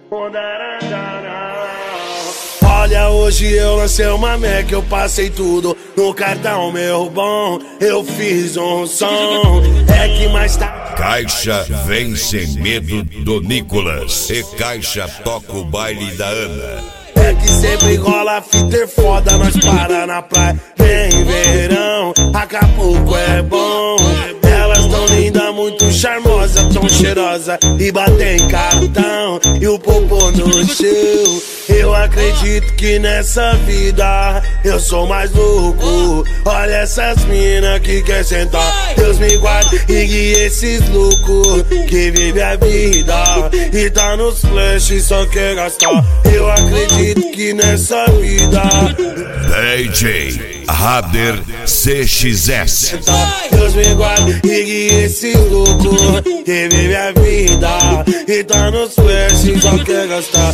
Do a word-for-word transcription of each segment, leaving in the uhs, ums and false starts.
Olha, hoje eu lancei uma Mac, eu passei tudo no cartão, meu bom. Eu fiz um som, é que mais tá. Caixa vem sem medo do Nicolas e Caixa toca o baile da Ana. É que sempre rola fita foda, nós para na praia. Vem verão, Acapulco é bom. Elas tão linda, muito charmosa, tão cheirosa e batem cartão e o popô no chão. Eu acredito que nessa vida eu sou mais louco. Olha essas mina que quer sentar. Deus me guarde e guie esses loucos que vive a vida e tá nos flash e só quer gastar. Eu acredito que nessa vida D J Rader C X S. Deus me guarde e guie esse louco que vive a vida e tá nos flash e só quer gastar.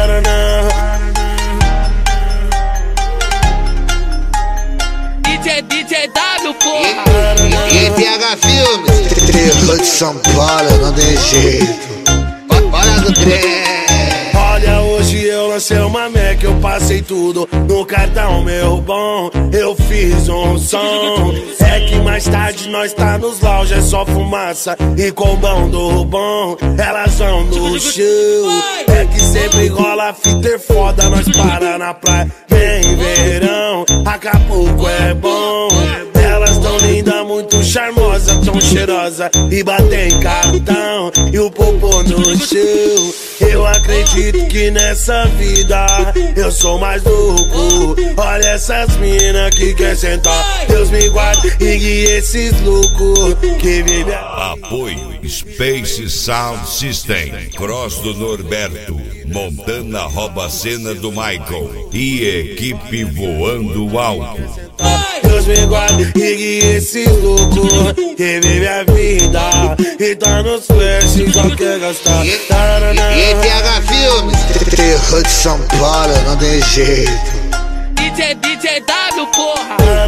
D J, D J W, porra! E, e T H Filmes. Trio de São Paulo, não tem jeito. Bora do trem. Olha, hoje eu lancei uma Mac, eu passei tudo no cartão, meu bom. Eu fiz um som, é que mais tarde nós tá nos lounge, é só fumaça e combão do bom. Elas vão no show, é que sempre rola fita foda, nós para na praia. Vem verão, Acapulco é bom. Elas tão linda, muito charmosa, tão cheirosa e batem cartão e o popô no chão. Eu acredito que nessa vida eu sou mais louco. Olha essas mina que quer sentar. Deus me guarde e guie esses loucos que vive a... Apoio Space Sound System, Cross do Norberto, Montana rouba a cena do Michael e equipe voando alto. Deus me guarde e guie esse louco que vive a vida e tá nos flash, só quer gastar. E, e, e T H Filmes. Trio de São Paulo, não tem jeito. D J, D J W, porra!